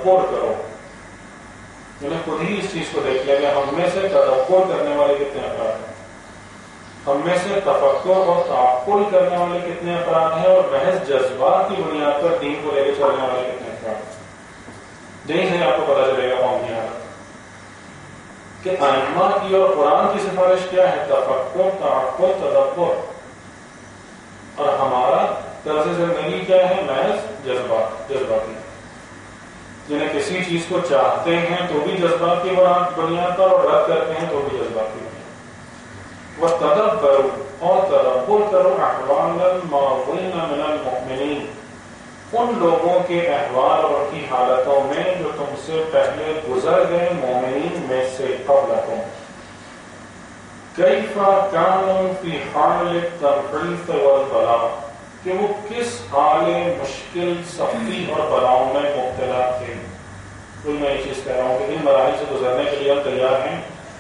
تدبر کرو. یعنی خود ہی اس چیز کو دیکھ لیں کہ ہم میں سے تدبر کرنے والے کتنے افراد ہیں, ہم میں سے تفکر اور تعقل کرنے والے کتنے افراد ہیں, اور محض جذبات کی بنیاد پر دین کو لے کے چلنے والے کتنے افراد ہیں. یہیں سے آپ کو پتا چلے گا قوم کی حالت کہ ائمہ کی اور قرآن کی سفارش کیا ہے, تفکر, تعقل, تدبر, اور ہمارا طرز زندگی کیا ہے, محض جذباتی. جنہیں کسی چیز کو چاہتے ہیں تو بھی جذبات کی بنیاد پر, اور رد کرتے ہیں تو بھی جذبات کی بنیاد. وَتَدَبَّرُوا, اور تدبر کرو, احوال الماضین من المؤمنین, ان لوگوں کے احوال اور ان کی حالتوں میں جو تم سے پہلے گزر گئے مومنین میں سے قبلکم. کیف کانوا فی حال التنقیف والبلاء, کہ وہ کس حال مشکل, سختی اور بلاؤں میں مبتلا تھے. تو میں یہ چیز کہہ رہا ہوں کہ ان مراحل سے گزرنے کے لیے ہم تیار ہیں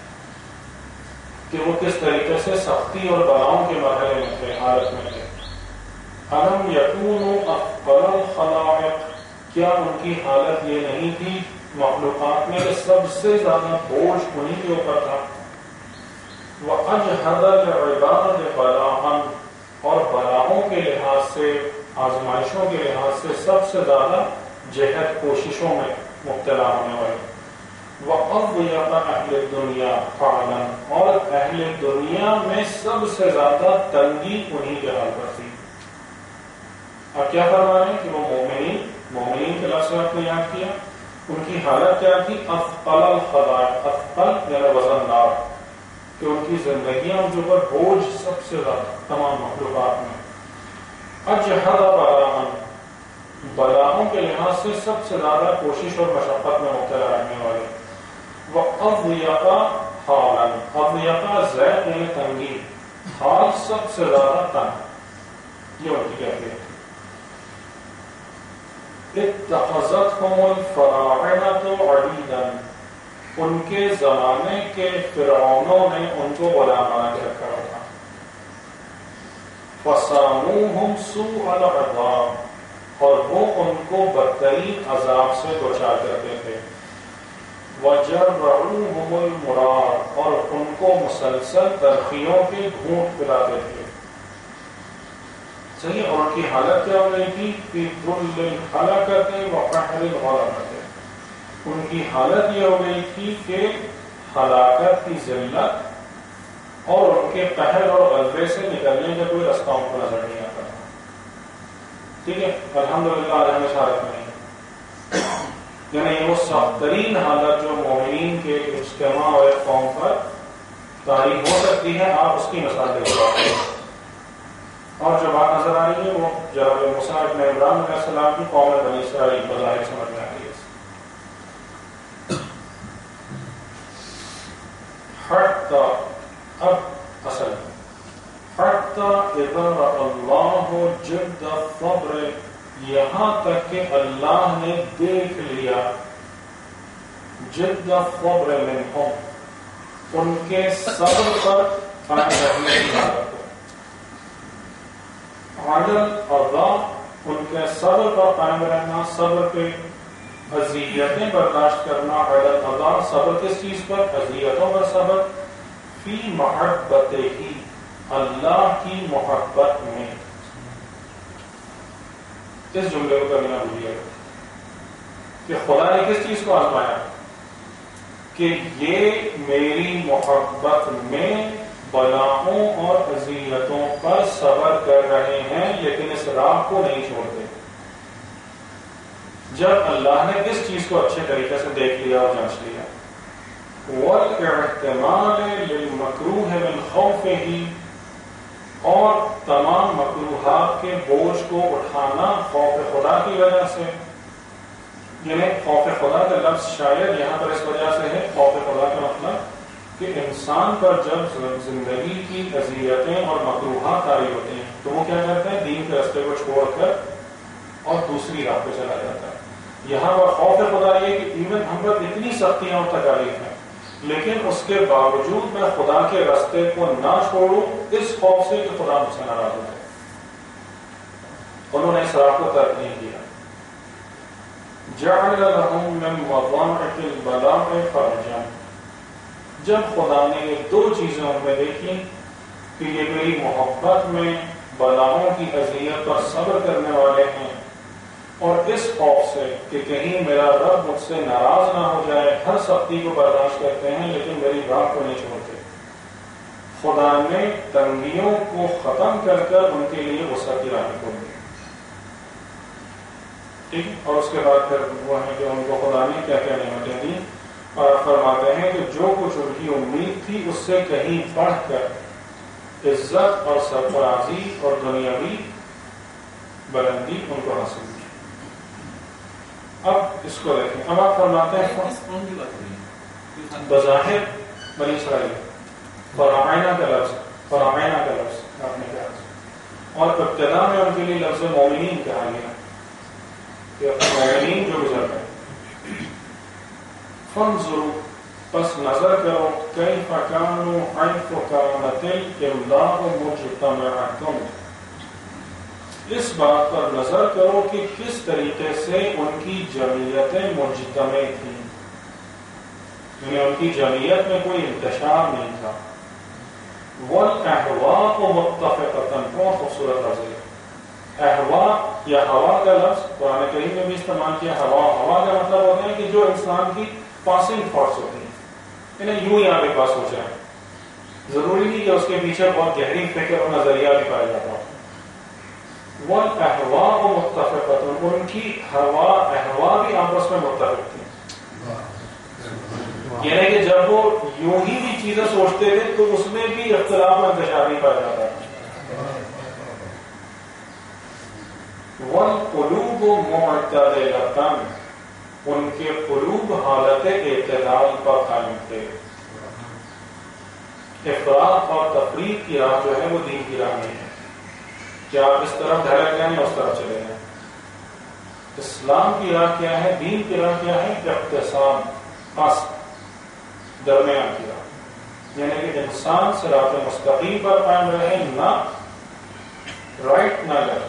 کہ وہ کس طریقے سے سختی اور بلاؤں کے مرحلے میں تھے, حالت میں تھے. الم یکونوا افضل الخلائق, کیا ان کی حالت یہ نہیں تھی مخلوقات میں کہ سب سے زیادہ بوجھ انہی کے اوپر تھا. وَأَجْهَدَ الْعِبَادِ بَلَاءً, اور بلاؤں کے لحاظ سے, آزمائشوں کے لحاظ سے سب سے زیادہ جہد, کوششوں میں مبتلا ہونے والے. وَأَضْيَقَ أَهْلِ الدُّنْيَا فَعْلًا, اور اہل دنیا میں سب سے زیادہ تنگی انہی کے حال پر تھی. اب کیا فرما رہے ہیں کہ وہ مومنین کے لفظ سے آپ نے یاد کیا, ان کی حالت کیا تھی, اثقل الخلائق, اثقل یعنی وزندار, کہ ان کی زندگیاں جو پر بوجھ سب سے زیادہ تمام مخلوقات میں. اجہد بلاءً, بلاؤں کے لحاظ سے سب سے زیادہ کوشش اور مشقت میں مبتلا رہنے والے. وَأَضْيَقَ حَالًا, اضیق ضیق یعنی تنگی, حال سب سے زیادہ تنگ, یہ ان کی کیفیت ہے. اتخذتهم الفراعنة عبیدا, ان کے زمانے کے فرعونوں نے ان کو غلام بنا کے رکھا تھا. فَصَامُوهُمْ سُوءَ الْعَذَابِ, اور وہ ان کو بدترین عذاب سے دوچار کرتے تھے. وَجَرَّعُوهُمُ الْمُرَارَ, اور ان کو مسلسل تلخیوں کے گھونٹ پلاتے تھے. صحیح, اور ان کی حالت کیا ہو رہی تھی, فِي ذُلِّ الْحَلَكَةِ وَقَحْرِ الْغَلَبَةِ, ان کی حالت یہ ہو گئی تھی کہ ہلاکت کی ذلت اور ان کے قہر اور غلبے سے نکلنے کا کوئی راستہ ان کو نظر نہیں آتا. ٹھیک ہے, الحمدللہ آج ہم اس حالت میں ہیں. یعنی یہ وہ سخت ترین حالت جو مومنین کے اجتماع اور قوم پر طاری ہو سکتی ہے, آپ اس کی مثال دیکھ سکتے ہیں. اور جو بات نظر آ رہی ہے وہ جناب موسیٰ ابن عمران علیہ السلام کی قوم بنی اسرائیل بظاہر سمجھ میں آ رہی ہے. حتی, اب اصل حتی اذا اللہ جد الصبر, یہاں تک کہ اللہ نے دیکھ لیا جد الصبر منہم, ان کے صبر پر قائم رہنے کی حالت کو. عدل اذا, ان کے صبر پر قائم رہنا, صبر پہ اذیتیں برداشت کرنا. عدل اذا, صبر کس چیز پر, اذیتوں پر صبر. فی محبتہ ہی, اللہ کی محبت میں. اس جملے کو کبھی نہ بھولیے کہ خدا نے کس چیز کو آزمایا, کہ یہ میری محبت میں بلاؤں اور اذیتوں پر صبر کر رہے ہیں لیکن اس راہ کو نہیں چھوڑتے. جب اللہ نے کس چیز کو اچھے طریقے سے دیکھ لیا اور جانچ لیا, وَالْاِعْتِمَالِ لِلْمَكْرُوهِ مِنْ خَوْفِهِ, اور تمام مکروہات کے بوجھ کو اٹھانا خوف خدا کی وجہ سے. یعنی خوف خدا کا لفظ شاید یہاں پر اس وجہ سے ہے, خوف خدا کا مطلب کہ انسان پر جب زندگی کی اذیتیں اور مکروہات طاری ہوتے ہیں تو وہ کیا کرتے ہیں, دین کے راستے کو چھوڑ کر اور دوسری راہ پہ چلا جاتا ہے. یہاں پر خوف خدا یہ کہ ایون ہم پر اتنی سختیاں اور تکالیف ہیں لیکن اس کے باوجود میں خدا کے راستے کو نہ چھوڑوں اس خوف سے کہ خدا مجھ سے ناراض ہو جائے. انہوں نے اس راہ کو ترک نہیں کیا. جعل لهم من مضاعف البلاء فرجا، جب خدا نے یہ دو چیزیں ان میں دیکھی کہ یہ میری محبت میں بلاؤں کی اذیت پر صبر کرنے والے ہیں، اور اس خوف سے کہ کہیں میرا رب مجھ سے ناراض نہ ہو جائے، ہر سختی کو برداشت کرتے ہیں لیکن میری راہ کو نہیں چھوڑتے، خدا نے تنگیوں کو ختم کر کر ان کے لیے غصہ کی راہ کھول دی. ٹھیک، اور اس کے بعد پھر وہ ہے کہ ان کو خدا نے کیا کیا نعمتیں دی، اور فرماتے ہیں کہ جو کچھ ان کی امید تھی اس سے کہیں بڑھ کر عزت اور سرفرازی اور دنیاوی بلندی ان کو حاصل ہوئی. اب اس کو دیکھیں، اب آپ فرماتے ہیں بظاہر بنی اسرائیل فرعونہ کا لفظ، فرعونہ کا لفظ آپ نے کہا، اور ابتدا میں ان کے لیے لفظ مومنین کہا گیا کہ مومنین جو گزر گئے. فانظروا، پس نظر کرو، کیف کانوا حیث کانت الاملاء مجتمعۃ، اس بات پر نظر کرو کہ کس طریقے سے ان کی جمعیتیں مجتمع تھیں، یعنی ان کی جمعیت میں کوئی انتشار نہیں تھا. والاحواء متفقۃ، بہت خوبصورت لفظ ہے احوا یا ہوا کا لفظ قرآن کریم میں بھی استعمال کیا. ہوا کا مطلب ہوتا ہے کہ جو انسان کی پاسنگ تھاٹس ہوتی ہیں، یعنی یوں ہی آپ کے پاس سوچ رہے ہیں، ضروری نہیں کہ اس کے پیچھے بہت گہری فکر اور نظریہ بھی پایا جاتا ہو. والاحواء متفقۃ، ان کی ہوا احوا بھی آپس میں متفق تھی، یعنی کہ جب وہ یوں ہی بھی چیزیں سوچتے تھے تو اس میں بھی اختلاف و انتشار نہیں پایا جاتا. والقلوب معتدلۃ، ان کے قلوب حالت اعتدال پر قائم تھے. افراط اور تفریق کی راہ جو ہے وہ دین کی راہ نہیں ہے کہ آپ اس طرف ڈھلک جائیں یا اس طرف چلے جائیں. اسلام کی راہ کیا ہے، دین کی راہ کیا ہے، اقتصاد، قصد، درمیان کی راہ، یعنی کہ انسان صراط مستقیم پر قائم رہے، نہ رائٹ نہ لیفٹ.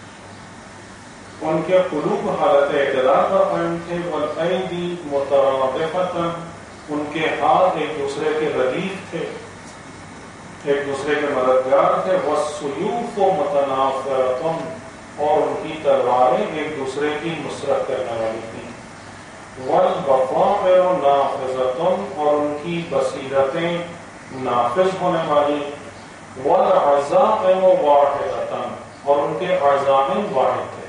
ان کے قلوب حالت اعتدال پر قائم تھے. والایدی مترادفۃ، ان کے ہاتھ ایک دوسرے کے ردیف تھے، ایک دوسرے کے مددگار تھے. والسیوف متنافرۃ، اور ان کی تلواریں ایک دوسرے کی نصرت کرنے والی تھیں. والبصائر نافذۃ، اور ان کی بصیرتیں نافذ ہونے والی. والعزائم واحدۃ، اور ان کے عزائم واحد تھے،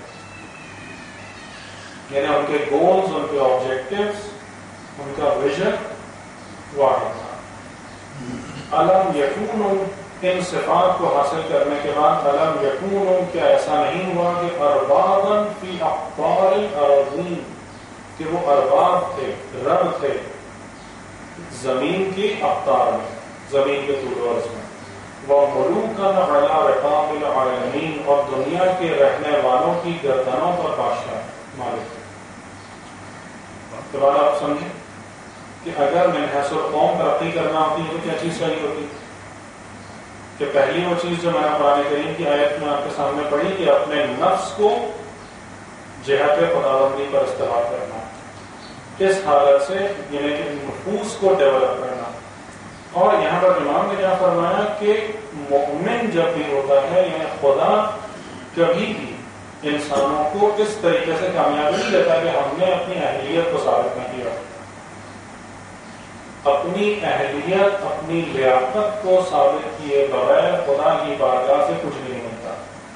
یعنی ان کے گولز، ان کے آبجیکٹیوز، ان کا ویژن واحد تھا. الم یکونوا، ان صفات کو حاصل کرنے کے بعد الم یکونوا، کیا ایسا نہیں ہوا کہ اربابا فی اقطار الاراضین، کہ وہ ارباب تھے، رب تھے زمین کی اقطار میں، زمین کے طول و عرض میں. وملوکا علی رقاب العالمین، اور دنیا کے رہنے والوں کی گردنوں پر بادشاہ مالک. تو بات آپ سمجھیں کہ اگر من حیث القوم ترقی کرنا ہوتی ہے تو کیا چیز صحیح ہوتی؟ کہ پہلی وہ چیز جو میں نے قرآن کریم کی آیت میں آپ کے سامنے پڑھی کہ اپنے نفس کو جہت خداوندی پر استعمال کرنا، اس حالت سے یعنی کہ نفوس کو ڈیولپ کرنا. اور یہاں پر امام نے کیا فرمایا کہ مؤمن جب بھی ہوتا ہے، یعنی خدا کبھی بھی انسانوں کو اس طریقے سے کامیابی نہیں دیتا کہ ہم نے اپنی اہلیت کو ثابت نہ کیا. اپنی اہلیت، اپنی لیاقت کو ثابت کیے بغیر خدا کی بارگاہ سے کچھ نہیں ملتا.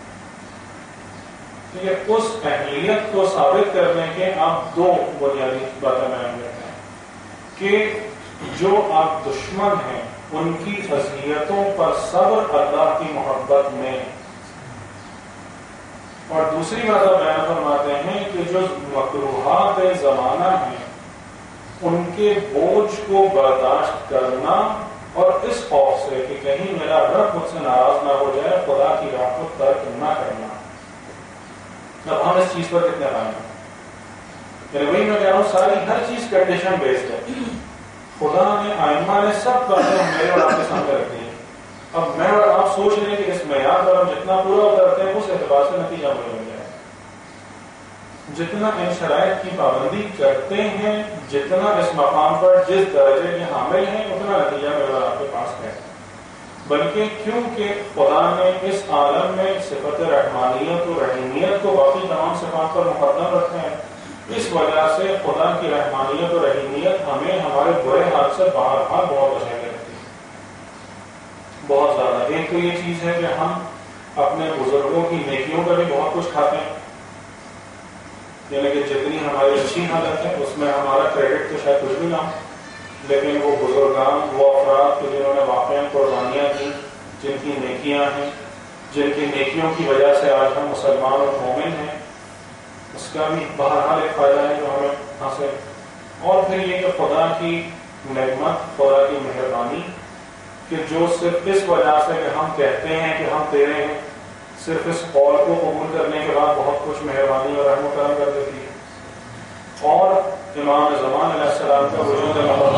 ٹھیک ہے، اس اہلیت کو ثابت کرنے کے آپ دو بنیادی باتیں بیان کرتے ہیں کہ جو آپ دشمن ہیں ان کی اذیتوں پر صبر اللہ کی محبت میں، اور دوسری بات آپ بیان فرماتے ہیں کہ جو مکروہات زمانہ ہیں ان کے بوجھ کو برداشت کرنا، اور اس خوف سے کہ کہیں میرا رب مجھ سے ناراض نہ ہو جائے، خدا کی راہ کو ترک نہ کرنا. اب ہم اس چیز پر کتنے قائم ہیں؟ یعنی وہی میں کہہ رہا ہوں، ساری ہر چیز کنڈیشن بیسڈ ہے. خدا نے، ائمہ نے سب باتیں میرے اور آپ کے سامنے رکھ دی ہیں. اب میں اور آپ سوچ رہے ہیں کہ اس معیار پر ہم جتنا پورا اترتے ہیں اس اعتبار سے نتیجہ مل جائے. جتنا ان شرائط کی پابندی کرتے ہیں، جتنا اس مقام پر جس درجے کے حامل ہیں، اتنا نتیجہ میرا آپ کے پاس ہے۔ بلکہ کیونکہ خدا نے اس عالم میں صفت رحمانیت و رحیمیت کو باقی تمام صفات پر مقدم رکھا ہے، اس وجہ سے خدا کی رحمانیت و رحیمیت ہمیں ہمارے برے حال سے بہرحال بہت بچائی رکھتی ہے، بہت زیادہ۔ ایک تو یہ چیز ہے کہ ہم اپنے بزرگوں کی نیکیوں کا بھی بہت کچھ کھاتے ہیں، یعنی کہ جتنی ہماری اچھی حالت ہے اس میں ہمارا کریڈٹ تو شاید کچھ بھی نہ ہو، لیکن وہ بزرگان، وہ افراد کہ جنہوں نے واقعی قربانیاں کی، جن کی نیکیاں ہیں، جن کی نیکیوں کی وجہ سے آج ہم مسلمان اور مومن ہیں، اس کا بھی بہرحال ایک فائدہ ہے جو ہمیں حاصل۔ اور پھر یہ کہ خدا کی نعمت، خدا کی مہربانی کہ جو صرف اس وجہ سے کہ ہم کہتے ہیں کہ ہم تیرے ہیں، صرف اس قول کو قبول کرنے کے بعد بہت کچھ مہربانی اور رحم و کرم کر دیتی ہے۔ اور امام زمان علیہ السلام کا وجود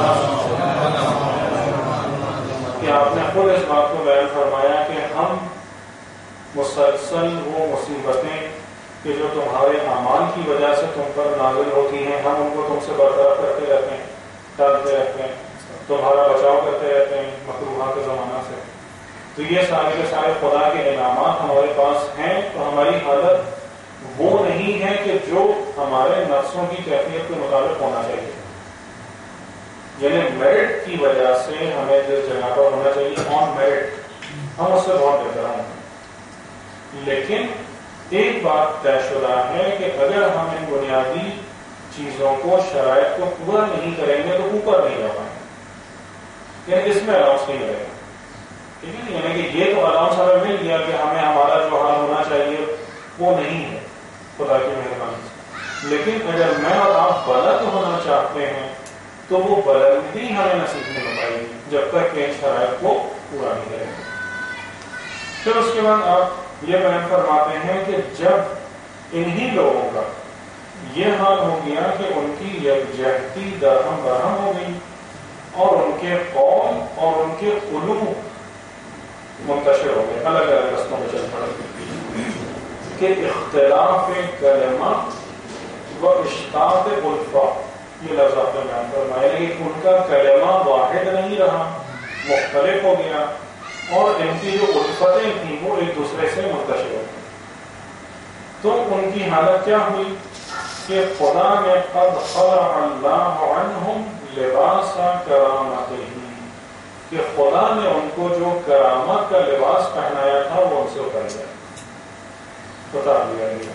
کہ آپ نے خود اس بات کو بیان فرمایا کہ ہم مسلسل وہ مصیبتیں کہ جو تمہارے اعمال کی وجہ سے تم پر نازل ہوتی ہیں، ہم ان کو تم سے برطرف کرتے رہتے ہیں، ٹالتے رہتے ہیں، تمہارا بچاؤ کرتے رہتے ہیں مکروہات کے زمانہ سے۔ تو یہ سارے کے سارے خدا کے انعامات ہمارے پاس ہیں، تو ہماری حالت وہ نہیں ہے کہ جو ہمارے نفسوں کی کیفیت کے مطابق ہونا چاہیے، یعنی میرٹ کی وجہ سے ہمیں جس جگہ پر ہونا چاہیے آن میرٹ، ہم اس سے بہت بہتر ہیں۔ لیکن ایک بات طے شدہ ہے کہ اگر ہم ان بنیادی چیزوں کو، شرائط کو پورا نہیں کریں گے تو اوپر نہیں جا پائیں گے، یعنی اس میں الاؤنس نہیں ملے گا، ٹھیک ہے؟ یعنی کہ یہ تو الاؤنس ہمیں مل گیا کہ ہمیں ہمارا جو حال ہونا چاہیے وہ نہیں ہے خدا کی مہربانی سے، لیکن اگر میں اور آپ بلند ہونا چاہتے ہیں تو وہ بلندی ہمیں نصیب نہیں ہو پائے گی جب تک کہ ان شرائط کو پورا نہیں کریں گے۔ پھر اس کے بعد آپ یہ بیان فرماتے ہیں کہ جب انہی لوگوں کا یہ حال ہو گیا کہ ان کی یکجہتی درہم برہم ہو گئی اور ان کے قول اور ان کے قلوب منتشر ہو گئے، الگ الگ رستوں پہ چل پڑے، کہ اختلاف کلمہ و اشتاق الفا، یہ لفظ آپ نے بیان فرمایا کہ ان کا کلمہ واحد نہیں رہا، مختلف ہو گیا، اور ان کی جو الفتیں تھیں وہ ایک دوسرے سے منتشر ہو گئی۔ تو ان کی حالت کیا ہوئی کہ خدا نے قد خلع اللہ عنہم لباس کرامتہ، کہ خدا نے ان کو جو کرامت کا لباس پہنایا تھا وہ ان سے اتر گیا، اتار دیا گیا،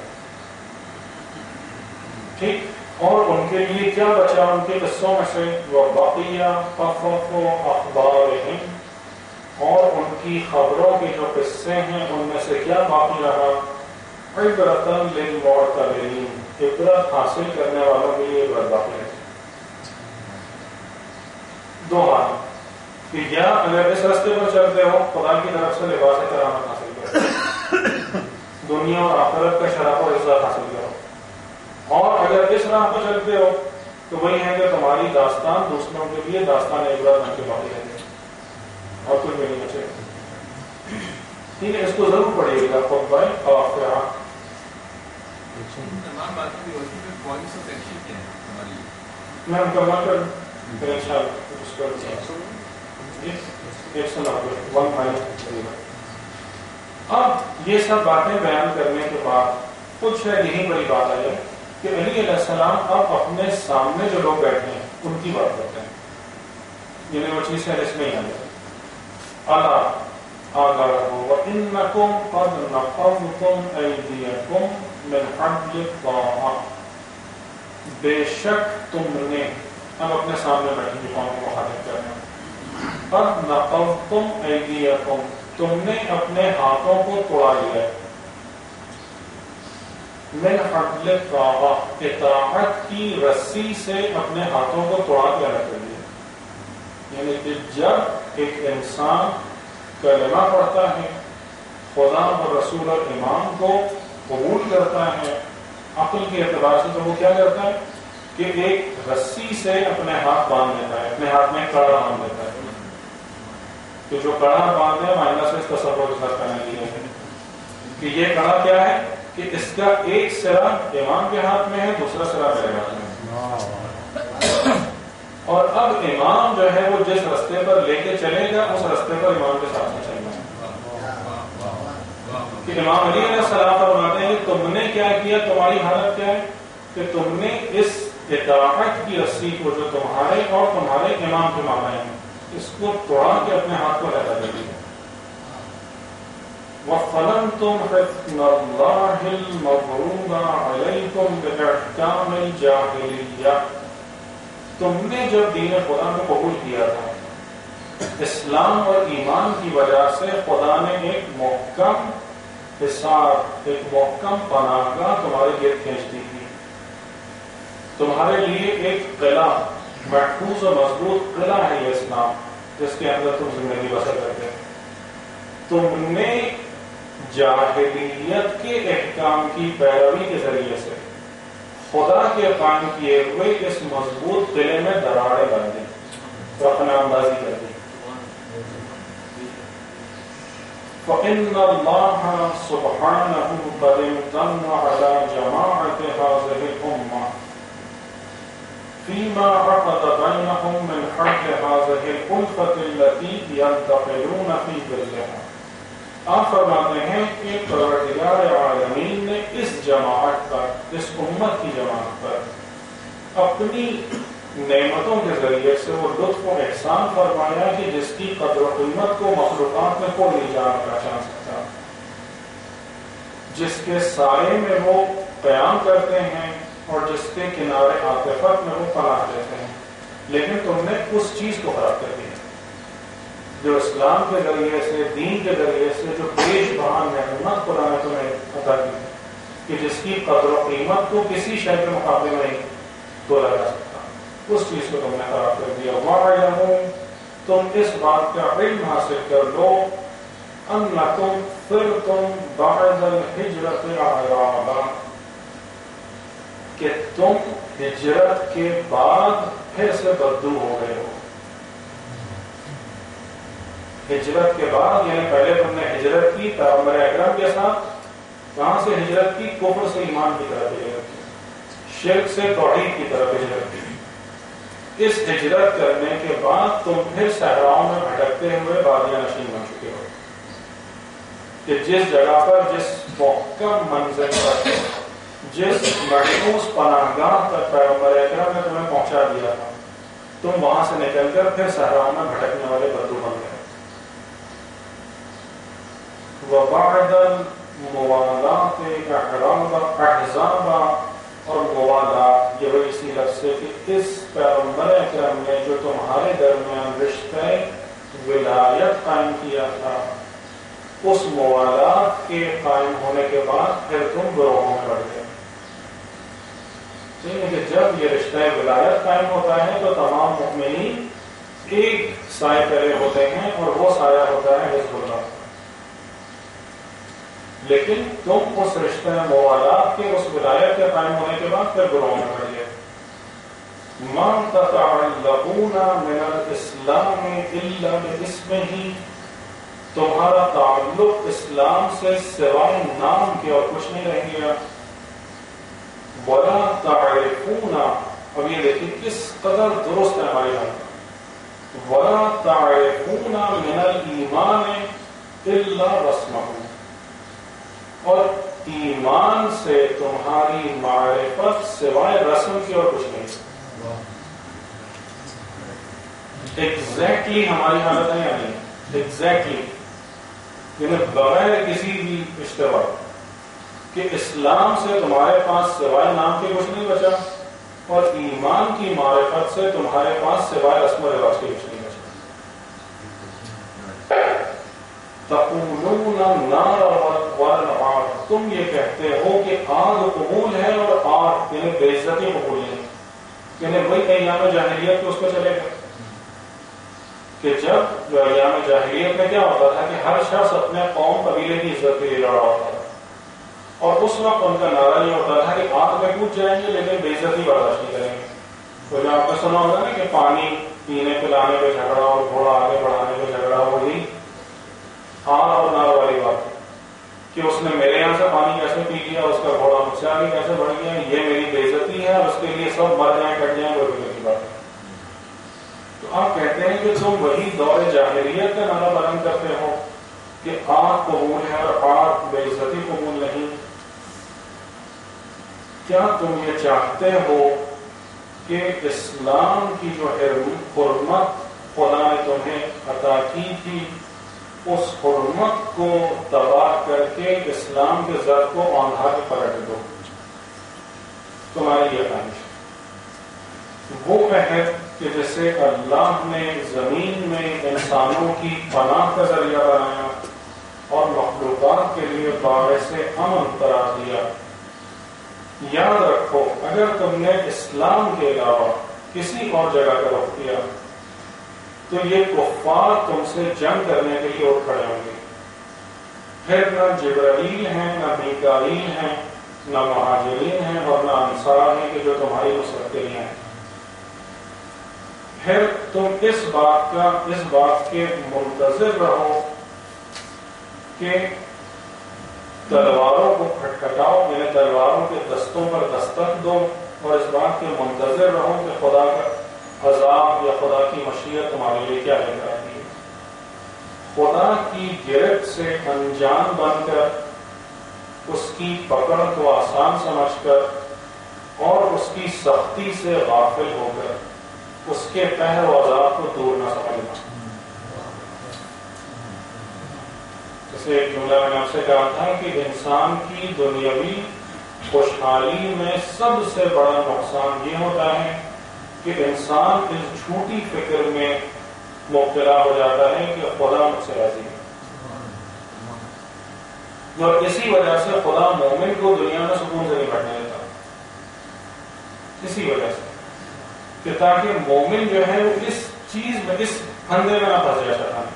ٹھیک۔ اور ان کے لیے کیا بچا ان کے قصوں میں سے؟ وَبَقِيَ قَصَصُ أَخْبَارِهِمْ، اور ان کی خبروں کے جو قصے ہیں ان میں سے کیا باقی رہا؟ عبرۃ للمعتبرین، عبرت حاصل کرنے والوں کے لیے عبرت باقی ہے۔ دو حال کہ یا اگر اس راستے پر چلتے ہو خدا کی طرف سے لباس کرامت حاصل کرو، دنیا اور آخرت کا شرف و عزت حاصل کرو، اور اگر اس راہ پر چلتے ہو تو وہی ہے کہ تمہاری داستان دوسروں کے لیے داستان عبرت بن کے باقی رہے گی اور کچھ بھی نہیں بچے گا، ٹھیک ہے؟ اس کو ضرور پڑھیے گا خطبہ آخرہ۔ میں مکمل کر پھر انشاءاللہ اس پر ایک سنا ون مائل۔ اب یہ سب باتیں بیان کرنے کے بعد کچھ یہی بڑی بات آئی ہے کہ علی علیہ السلام اب اپنے سامنے جو لوگ بیٹھے ہیں ان کی بات کرتے ہیں، یعنی وہ چیز ہے اس میں ہی اللہ آگاہ رہو وَإِنَّكُمْ قَدْ نَقَضْتُمْ أَيْدِيَكُمْ مِنْ حَبْلِ اللَّهِ، بے شک تم نے، اب اپنے سامنے بیٹھے کی قوم کو مخاطب کرنا، قَدْ نَقَضْتُمْ أَيْدِيَكُمْ، تم نے اپنے ہاتھوں کو توڑا لیا، من حبل الطاعۃ، اطاعت کی رسی سے اپنے ہاتھوں کو توڑا کے الگ کر دیا، یعنی کہ جب ایک انسان کلمہ پڑھتا ہے، خدا اور رسول اور امام کو قبول کرتا ہے عقل کے اعتبار سے، تو وہ کیا کرتا ہے کہ ایک رسی سے اپنے ہاتھ باندھ لیتا ہے، اپنے ہاتھ میں کڑا باندھ لیتا ہے، کہ جو کڑا باندھے مائنہ سے اس تصور کے ساتھ کرنے لیا ہے کہ یہ کڑا کیا ہے؟ کہ اس کا ایک سرا امام کے ہاتھ میں ہے، دوسرا سرا میرے ہاتھ میں ہے، اور اب امام جو ہے وہ جس راستے پر لے کے چلے گا اس راستے پر امام کے ساتھ چلے گا. کہ امام علی علیہ السلام فرماتے ہیں تم نے کیا کیا، تمہاری حالت کیا ہے کہ تم نے اس اطاعت کی رسی کو جو تمہارے اور تمہارے امام کے معنی ہیں اس کو توڑا کے اپنے ہاتھ کو لگا دے دیا. وَظَلَمْتُمْ حِكْمَ اللَّهِ الْمَفْرُوضَ عَلَيْكُمْ بِإِحْكَامِ الْجَاهِلِيَّةِ. تم نے جب دین خدا کو قبول کیا تھا، اسلام اور ایمان کی وجہ سے خدا نے ایک محکم حصار، ایک محکم پناہ گاہ تمہارے گرد کھینچ دی تھی. تمہارے لیے ایک قلعہ، محفوظ و مضبوط قلعہ ہے یہ اسلام، جس کے اندر تم زندگی بسر کرتے ہیں. تم نے جاہلیت کے احکام کی پیروی کے ذریعے سے خدا کے قائم کیے ہوئے اس مضبوط قلعے میں دراڑیں ڈال دی، رخنہ اندازی کر دی. فَإِنَّ اللَّهَ سُبْحَانَهُ قَدْ امْتَنَّ عَلَى جَمَاعَةِ هَٰذِهِ الْأُمَّةِ فِيمَا عَقَدَ بَيْنَهُم مِّنْ حَقِّ هَٰذِهِ الْأُلْفَةِ الَّتِي يَنْتَقِلُونَ فِي ظِلِّهَا. آپ فرماتے ہیں کہ پروردگار عالمین نے اس جماعت پر، اس امت کی جماعت پر اپنی نعمتوں کے ذریعے سے وہ لطف و احسان فرمایا کہ جس کی قدر و قیمت کو مخلوقات میں کوئی نہیں جان پہچان سکتا، جس کے سائے میں وہ قیام کرتے ہیں اور جس کے کنارے عاطفت میں وہ پناہ لیتے ہیں. لیکن تم نے اس چیز کو خراب کر دیا جو اسلام کے ذریعے سے، دین کے ذریعے سے جو پیش بہان نعمت خدا نے تمہیں عطا کی کہ جس کی قدر و قیمت کو کسی شے کے مقابلے میں تولا جا سکتا، اس چیز کو تم نے خراب کر دیا. وَاعْلَمُوا، تم اس بات کا علم حاصل کر لو، أَنَّكُمْ صِرْتُمْ بَعْدَ الْحِجْرَةِ أَعْرَابًا، کہ تم ہجرت کے بعد پھر سے بدو ہو گئے ہو. ہجرت کے بعد یعنی پہلے تم نے ہجرت کی پیغمبر اکرم کے ساتھ، کہاں سے ہجرت کی؟ کفر سے ایمان کی طرف ہجرت کی، شرک سے توحید کی طرف ہجرت کی. اس ہجرت کرنے کے بعد تم پھر صحراؤں میں بھٹکتے ہوئے بادیہ نشین بن چکے ہو کہ جس جگہ پر، جس محکم منزل پر، جس محفوظ پناہ گاہ تک پیغمبر اکرم نے تمہیں پہنچا دیا تھا، تم وہاں سے نکل کر پھر صحراؤں میں بھٹکنے والے بدو بن گئے. وَبَعْدَ الْمُوَالَاةِ أَحْزَابًا، اور موالات یہ وہی اسی لفظ سے کہ اس پیغمبر اکرم نے جو تمہارے درمیان رشتہ ولایت قائم کیا تھا، اس موالات کے قائم ہونے کے بعد پھر تم گروہوں میں بڑھ گئے. کہ جب یہ رشتہ ولایت قائم ہوتا ہے تو تمام مؤمنین ایک سائے تلے ہوتے ہیں اور وہ سایہ ہوتا ہے حزب اللہ. لیکن تم اس رشتہ موالات کے، اس ولایت کے قائم ہونے کے بعد پھر گروہوں میں بڑھ گئے. مَا تَتَعَلَّقُونَ مِنَ الْإِسْلَامِ إِلَّا بِاسْمِهِ، تمہارا تعلق اسلام سے سوائے نام کے اور کچھ نہیں رہ گیا. وَلَا تَعْرِفُونَ، اب یہ دیکھیں کس قدر درست ہے ہماری بات. وَلَا تَعْرِفُونَ مِنَ الْإِيمَانِ إِلَّا رَسْمَهُ، اور ایمان سے تمہاری معرفت سوائے رسم کی اور کچھ نہیں. ایگزیکٹلی ہماری حالت ہے یا نہیں؟ ایگزیکٹلی، یعنی بغیر کسی بھی اشتباہ کہ اسلام سے تمہارے پاس سوائے نام کے کچھ نہیں بچا اور ایمان کی معرفت سے تمہارے پاس سوائے رسم و رواج کے کچھ نہیں بچا. تقولون النار والعار، تم یہ کہتے ہو کہ آگ قبول ہے اور آگ یعنی بے عزتی قبول ہے. یعنی وہی ایام جاہلیت کو اس کو چلے گا کہ جب جو ایام جاہلیت میں کیا ہوتا تھا کہ ہر شخص اپنے قوم قبیلے کی عزت کے لیے لڑا ہوتا تھا، اور اس وقت ان کا نعرہ یہ ہوتا تھا کہ آگ میں کود جائیں گے لیکن بے عزتی برداشت نہیں کریں گے. تو جو آپ نے سنا ہوگا نا کہ پانی پینے پلانے پہ جھگڑا اور گھوڑا آگے بڑھانے پہ جھگڑا، وہی آگ اور نار والی بات کہ اس نے میرے یہاں سے پانی کیسے پی لیا، اس کا گھوڑا مجھ سے آگے کیسے بڑھ گیا، یہ میری بے عزتی ہے اور اس کے لیے سب مر جائیں کٹ جائیں کوئی فکر کی بات ہے۔ تو آپ کہتے ہیں کہ تم وہی دور جاہلیت کا نعرہ بلند کرتے ہو کہ آگ قبول ہے اور آگ بے عزتی قبول نہیں۔ کیا تم یہ چاہتے ہو کہ اسلام کی جو حرمت خدا نے تمہیں عطا کی تھی، اس حرمت کو تباہ کر کے اسلام کے زر کو آندھا کے پلٹ دو؟ تمہاری یہ خواہش وہ عہد کہ جسے اللہ نے زمین میں انسانوں کی پناہ کا ذریعہ بنایا اور مخلوقات کے لیے باعث امن قرار دیا، یاد رکھو اگر تم نے اسلام کے علاوہ کسی اور جگہ کا رخ کیا تو یہ کفار تم سے جنگ کرنے کے لیے اٹھ کھڑے ہوں گے۔ پھر نہ جبرائیل ہیں، نہ میکائیل ہیں، نہ مہاجرین ہیں اور نہ انصار ہیں کہ جو تمہاری نصرت کے لیے ہیں۔ پھر تم اس بات کے منتظر رہو کہ تلواروں کو کھٹکھٹاؤ، یعنی تلواروں کے دستوں پر دستک دو، اور اس بات کے منتظر رہو کہ خدا کا عذاب یا خدا کی مشیت تمہارے لیے کیا لے کر آتی ہے۔ خدا کی گرفت سے انجان بن کر، اس کی پکڑ کو آسان سمجھ کر اور اس کی سختی سے غافل ہو کر اس کے قہر و عذاب کو دور نہ سمجھنا۔ جیسے ایک جملہ میں نے آپ سے کہا تھا کہ انسان کی دنیاوی خوشحالی میں سب سے بڑا نقصان یہ ہوتا ہے کہ انسان اس جھوٹی فکر میں مبتلا ہو جاتا ہے کہ خدا مجھ سے راضی ہے، اور اسی وجہ سے خدا مومن کو دنیا میں سکون سے نہیں بیٹھنے دیتا، اسی وجہ سے کہ تاکہ مومن جو ہے وہ اس چیز میں، اس پھندے میں نہ پھنس جائے شیطان۔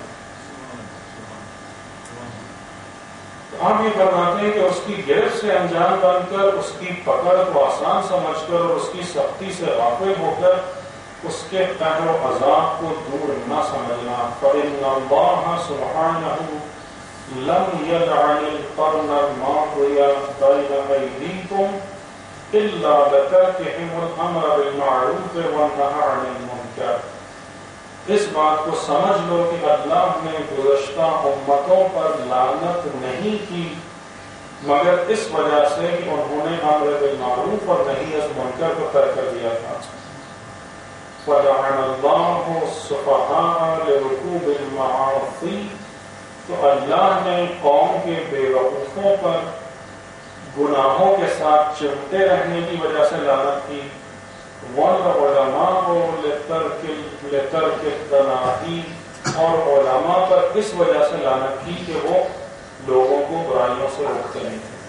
تو آپ یہ فرماتے ہیں کہ اس کی گرفت سے انجان بن کر، اس کی پکڑ کو آسان سمجھ کر اور اس کی سختی سے غافل ہو کر اس کے قہر و عذاب کو دور نہ سمجھنا۔ فَإِنَّ اللَّهَ سُبْحَانَهُ لَمْ يَجْعَلِ الْقَرْنَ الْمَاضِيَ بَيْنَ أَيْدِيكُمْ إِلَّا لَتَرْكِهِمُ الْأَمْرَ بِالْمَعْرُوفِ وَالنَّهْيِ عَنِ الْمُنكَرِ۔ اس بات کو سمجھ لو کہ اللہ نے گزشتہ امتوں پر لعنت نہیں کی مگر اس وجہ سے کہ انہوں نے امر بالمعروف اور نہی از منکر کو ترک کر دیا تھا۔ وَلَعَنَ اللَّهُ السُّفَهَاءَ لِرُكُوبِ الْمَعَاصِي، تو اللہ نے قوم کے بے وقوفوں پر گناہوں کے ساتھ چمٹے رہنے کی وجہ سے لعنت کی۔ وَالْعُلَمَاءُ لِتَرْكِ التَّنَاهِي، اور علماء پر اس وجہ سے لعنت کی کہ وہ لوگوں کو برائیوں سے روکتے نہیں تھے،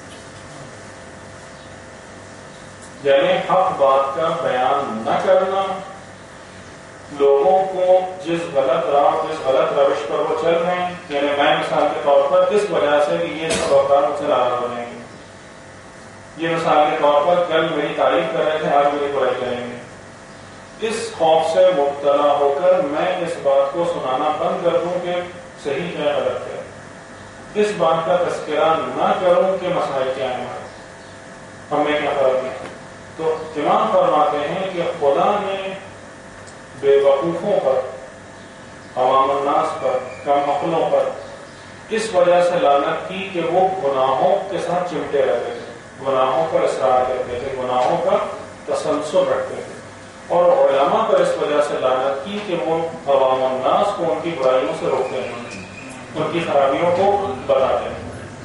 یعنی حق بات کا بیان نہ کرنا، لوگوں کو جس غلط راہ، جس غلط روش پر وہ چل رہے ہیں، یعنی میں مثال کے طور پر اس وجہ سے کہ یہ سب افراد مجھ سے ناراض ہو جائیں گے، یہ مثال کے طور پر کل میری تعریف کر رہے تھے آج میری برائی کریں گے، اس خوف سے مبتلا ہو کر میں اس بات کو سنانا بند کر دوں کہ صحیح ہے غلط ہے، اس بات کا تذکرہ نہ کروں کہ مسائل کیا ہیں ہمیں کیا فرق ہے۔ تو امام فرماتے ہیں کہ خدا نے بے وقوفوں پر، عوام الناس پر، کم عقلوں پر اس وجہ سے لعنت کی کہ وہ گناہوں کے ساتھ چمٹے رہتے تھے، گناہوں پر اصرار کرتے تھے، گناہوں کا تسلسل رکھتے تھے، اور علماء پر اس وجہ سے لعنت کی کہ وہ عوام الناس کو ان کی برائیوں سے روکتے ہیں، ان کی خرابیوں کو بتاتے ہیں۔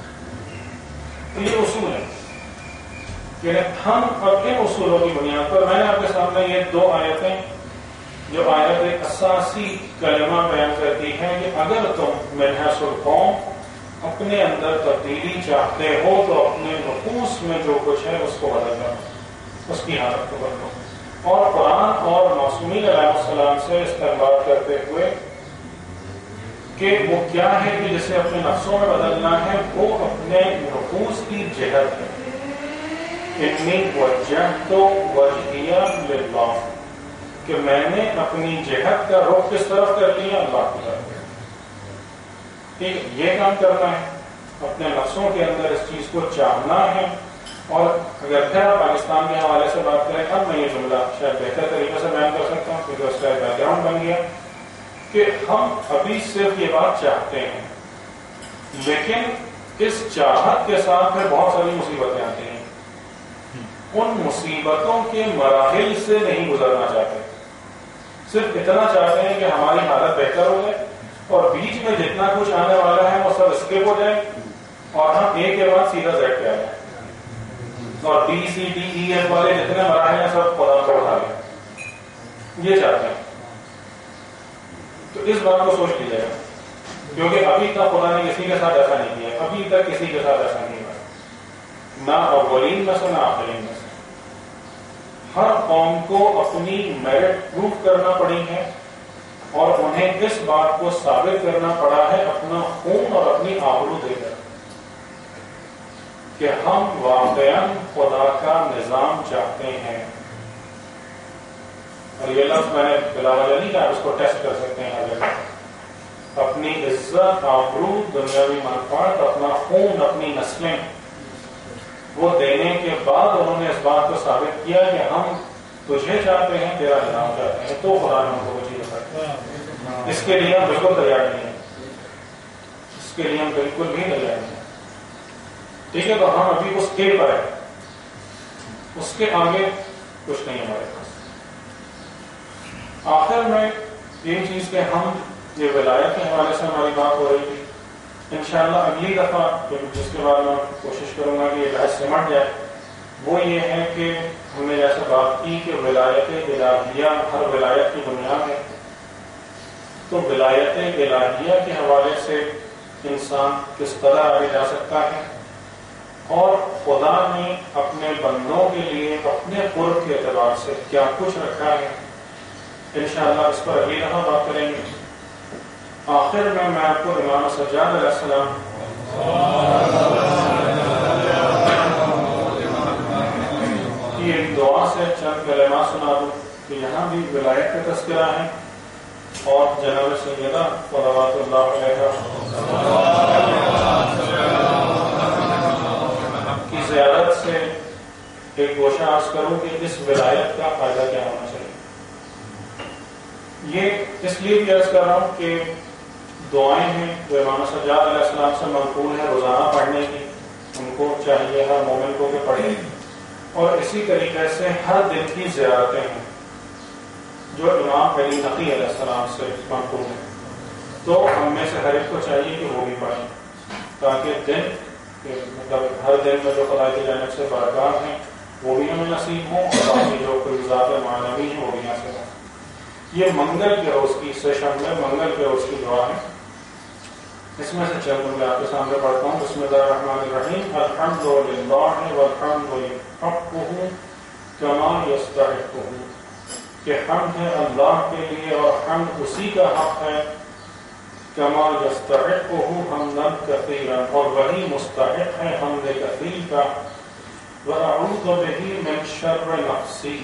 یہ اصول ہے کہ ہم اب ان اصولوں کی بنیاد پر، میں نے آپ کے سامنے یہ دو آیتیں، جو آیت ایک اساسی کلمہ بیان کرتی ہے کہ اگر تم من حیث القوم اپنے اندر تبدیلی چاہتے ہو تو اپنے نفوس میں جو کچھ ہے اس کو بدل کرو، اس کی حالت کو بدلو، اور قرآن اور معصومین علیہ السلام سے استنباط کرتے ہوئے کہ وہ کیا ہے کہ جسے اپنے نفسوں میں بدلنا ہے، وہ اپنے نفوس کی جہت ہے۔ انی وجہت وجہیہ للہ، کہ میں نے اپنی جہت کا رخ کس طرف کر لیا، اللہ کی طرف، ٹھیک، یہ کام کرنا ہے۔ اپنے نفسوں کے اندر اس چیز کو چاہنا ہے. اور اگر پھر آپ پاکستان کے حوالے سے بات کریں، اب میں یہ جملہ شاید بہتر طریقے سے بیان کر سکتا ہوں کیونکہ اس کا بیک گراؤنڈ بن گیا کہ ہم ابھی صرف یہ بات چاہتے ہیں، لیکن اس چاہت کے ساتھ پھر بہت ساری مصیبتیں آتی ہیں. ان مصیبتوں کے مراحل سے نہیں گزرنا چاہتے، صرف اتنا چاہتے ہیں کہ ہماری حالت بہتر ہو جائے اور بیچ میں جتنا کچھ آنے والا ہے وہ سب اسکپ ہو جائے اور ہم اے کے بعد سیدھا زیڈ پہ آ جائیں اور B C D E F والے جتنے مراحل ہیں سب خدا کو اٹھا لیں. یہ چاہتے ہیں. تو اس بات کو سوچ لیجیے گا کیونکہ ابھی تک خدا نے کسی کے ساتھ ایسا نہیں کیا، ابھی تک کسی کے ساتھ ایسا نہیں ہوا، نہ اولین میں سے نہ آخرین میں سے. ہر قوم کو اپنی میرٹ پروف کرنا پڑی ہے اور انہیں اس بات کو ثابت کرنا پڑا ہے اپنا خون اور اپنی آبرو دے کر کہ ہم واقعاً خدا کا نظام چاہتے ہیں. اور یہ لفظ میں نے بلا وجہ نہیں کہا، اس کو ٹیسٹ کر سکتے ہیں ہر جگہ. اپنی عزت، آبرو، دنیاوی منفعت، اپنا خون، اپنی نسلیں وہ دینے کے بعد انہوں نے اس بات کو ثابت کیا کہ ہم تجھے چاہتے ہیں، تیرا نظام چاہتے ہیں. تو خدا نے ان کو وہ چیز بتائی. اس کے لیے ہم بالکل تیار نہیں ہیں، اس کے لیے ہم بالکل بھی تیار نہیں ہیں. ٹھیک ہے، تو ہم ابھی اس کے پر ہیں، اس کے آگے کچھ نہیں ہمارے پاس. آخر میں یہ چیز کہ ہم یہ ولایت کے حوالے سے ہماری بات ہو رہی تھی. انشاءاللہ اگلی دفعہ جس کے بعد میں کوشش کروں گا کہ یہ بحث سمٹ جائے، وہ یہ ہے کہ ہم نے جیسے بات کی کہ ولایت الہیہ ہر ولایت کی بنیاد ہے. تو ولایت الہیہ کے حوالے سے انسان کس طرح آگے جا سکتا ہے اور خدا نے اپنے بندوں کے لیے اپنے قرب کے اعتبار سے کیا کچھ رکھا ہے، انشاءاللہ اس پر اگلی دفعہ بات کریں گے. آخر میں آپ کو امام سجاد علیہ السلام کی ایک دعا سے چند کلمات سنا دوں کہ یہاں بھی ولایت کا تذکرہ ہے اور جناب سیدہ صلوات اللہ علیہ کی زیارت سے ایک گوشہ عرض کروں کہ اس ولایت کا فائدہ کیا ہونا چاہیے. یہ اس لیے بھی عرض کر رہا ہوں کہ دعائیں ہیں جو امام سجاد علیہ السلام سے منقول ہیں روزانہ پڑھنے کی، ان کو چاہیے ہر مومن کو کہ پڑھیں. اور اسی طریقے سے ہر دن کی زیارتیں ہیں جو امام علی نقی علیہ السلام سے منقول ہیں. تو ہم میں سے ہر ایک کو چاہیے کہ وہ بھی پڑھیں تاکہ دن مطلب ہر دن میں جو خدا کی جانب سے برکات ہیں وہ بھی ہمیں نصیب ہوں اور باقی جو کوئی ذات معنوی ہیں وہ بھی حاصل ہوں. یہ منگل کے روز کی سیشن میں منگل کے روز کی دعا ہے. اس میں سے چند جملے آپ کے سامنے پڑھتا ہوں. بسم اللہ الرحمن الرحیم. الحمد للہ والحمد حقہ کما یستحقہ، کہ حمد ہے اللہ کے لیے اور حمد اسی کا حق ہے کما یستحقہ حمدا کثیرا، اور وہی مستحق ہے حمد کثیر کا. واعوذ بہ من شر نفسی،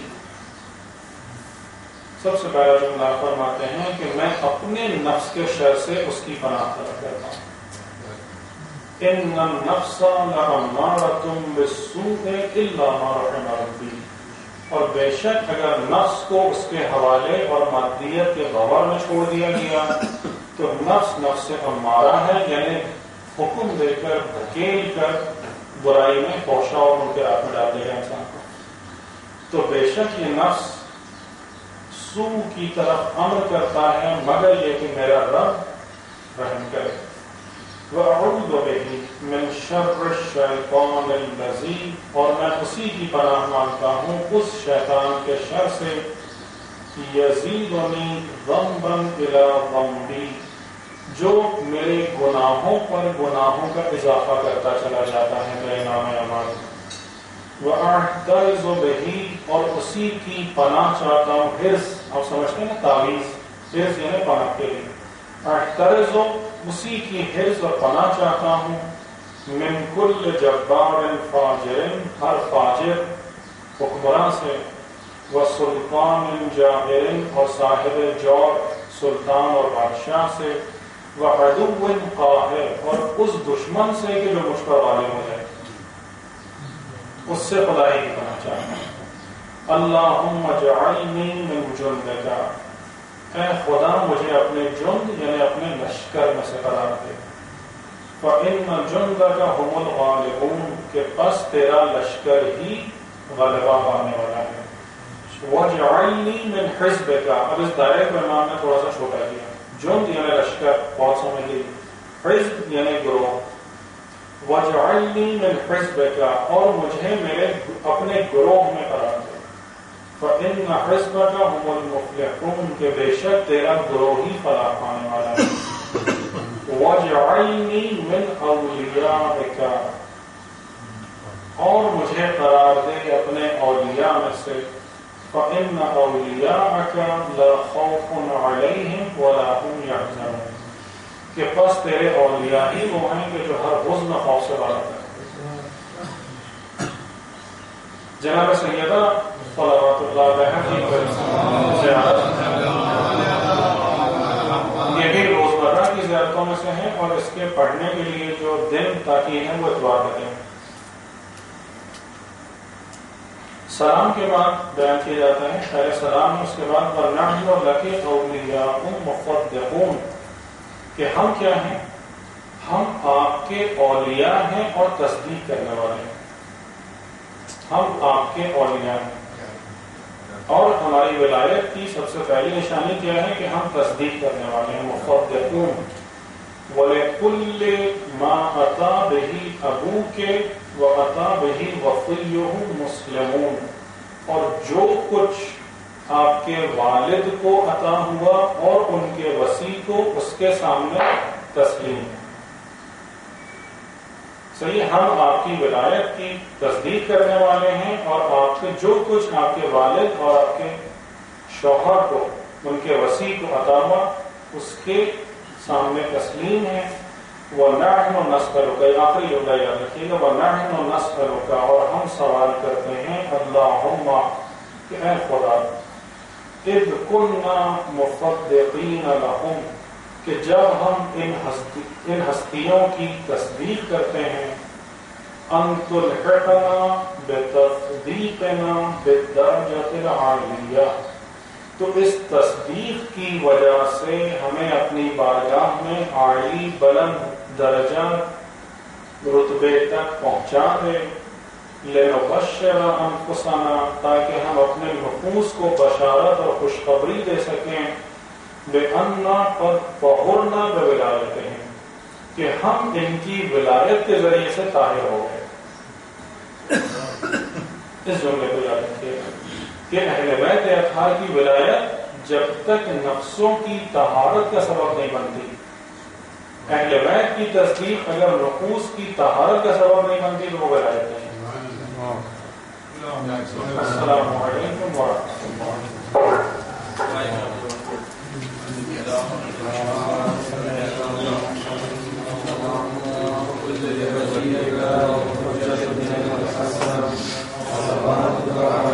سب سے پہلا جملہ فرماتے ہیں کہ میں اپنے نفس کے شر سے اس کی پناہ طلب کرتا ہوں. ان النفس لامارۃ بالسوء الا ما رحم ربی، اور بے شک اگر نفس کو اس کے حوالے اور مادیت کے غور میں چھوڑ دیا گیا تو نفس سے امارہ ہے، یعنی حکم دے کر دھکیل کر برائی میں پہنچا اور ان کے رات میں ڈال دے گا انسان کو. تو بے شک یہ نفس سو کی طرف امر کرتا ہے مگر یہ کہ میرا رب رحم کرے. وَأَعُوذُ بِهِ مِنْ شَرِّ الشَّيْطَانِ الَّذِي، اور میں اسی کی پناہ مانگتا ہوں اس شیطان کے شر سے یزیدنی ذنبا الی ذنبی، جو میرے گناہوں پر گناہوں کا اضافہ کرتا چلا جاتا ہے میرے نام اعمال. وَأَعْتَرِضُ بِهِ، اور اسی کی پناہ چاہتا ہوں. حرص آپ سمجھتے ہیں نا، تعویذ، حرص یعنی پناہ کے لیے. اعترض، اسی کی حرص اور پناہ چاہتا ہوں. من کل جبار فاجر، ہر فاجر حکمراں سے. وسلطان جابر، اور صاحب جور سلطان اور بادشاہ سے. وعدو قاہر، اور اس دشمن سے کہ جو مجھ پر غالب ہو جائے، اس سے خدائی کی پناہ چاہتا ہوں۔ اللہم اجعلنی من جندک، اے خدا مجھے اپنے جند یعنی اپنے لشکر میں سے قرار دے۔ فإن جندک هم الغالبون، کہ پس تیرا لشکر ہی غلبہ پانے والا ہے۔ وَاجْعَلْنِي مِنْ حِزْبِكَ، اب اس دائرے کو امام نے تھوڑا سا چھوٹا کیا، جند یعنی لشکر بہت سمجھ لی، حزب یعنی گروہ۔ وَاجْعَلْنِي مِنْ حِزْبِكَ، اور مجھے میرے اپنے گروہ میں قرار دے۔ فَإِنَّ حِزْبَكَ هُمُ الْمُفْلِحُونَ، کہ بے شک تیرا گروہ ہی فلاح پانے والا ہے۔ وَاجْعَلْنِي مِنْ أَوْلِيَائِكَ، اور مجھے قرار دے اپنے اولیاء میں سے۔ فَإِنَّ أَوْلِيَاءَكَ لَا خَوْفٌ عَلَيْهِمْ وَلَا هُمْ يَحْزَنُونَ، کہ پس تیرے اولیاء ہی وہ ہیں کہ جو ہر حزن خوف سے بات ہے۔ جناب سیدہ صلوات اللہ علیہ کی زیارت یہ بھی روزمرہ کی زیارتوں میں سے ہے، اور اس کے پڑھنے کے لیے جو دن تاکہ ہیں وہ اتوار کے ہیں۔ سلام کے بعد بیان کیا جاتا ہے، پہلے سلام اس کے بعد وَنَحْنُ لَكِ أَوْلِيَاءٌ مُصَدِّقُونَ، کہ ہم کیا ہیں؟ ہم آپ کے اولیاء ہیں اور تصدیق کرنے والے ہیں۔ ہم آپ کے اولیاء ہیں، اور ہماری ولایت کی سب سے پہلی نشانی کیا ہے کہ ہم تصدیق کرنے والے ہیں۔ مُصَدِّقُونَ وَلِكُلِّ مَا أَتَى بِهِ أَبُوكَ وَأَتَى بِهِ وَصِيُّهُ مُسْلِمُونَ، اور جو کچھ آپ کے والد کو عطا ہوا اور ان کے وصی کو اس کے سامنے تسلیم ہے۔ صحیح، ہم آپ کی ولایت کی تصدیق کرنے والے ہیں، اور آپ کے جو کچھ آپ کے والد اور آپ کے شوہر کو ان کے وصی کو عطا ہوا اس کے سامنے تسلیم ہے۔ وَنَحْنُ نَسْأَلُكَ، آخری جملہ یاد رکھیے گا، وَنَحْنُ نَسْأَلُكَ، اور ہم سوال کرتے ہیں اللہم، کہ اے خدا، اِذْ كُنَّا مُصَدِّقِينَ لَهُمْ، کہ جب ہم ان ہستیوں کی تصدیق کرتے ہیں، أَن تُلْحِقْنَا بِتَصْدِيقِنَا بِالدَّرْجَةِ الْعَالِيَّةِ، تو اس تصدیق کی وجہ سے ہمیں اپنی بارگاہ میں عالی بلند درجہ رتبے تک پہنچا دے۔ لِنُبَشِّرَ أَنفُسَنَا، تاکہ ہم اپنے نفوس کو بشارت اور خوشخبری دے سکیں، بِأَنَّا قَدْ طَهُرْنَا بِوِلَایَتِهِمْ، کہ ہم ان کی ولایت کے ذریعے سے طاہر ہو گئے۔ اس جملے کو یاد رکھیے کہ اہل بیت اطہار کی ولایت جب تک نفسوں کی طہارت کا سبب نہیں بنتی، اہل بیت کی تصدیق اگر نفوس کی طہارت کا سبب نہیں بنتی تو وہ ولایت نہیں۔ السلام علیکم ورحمۃ اللہ۔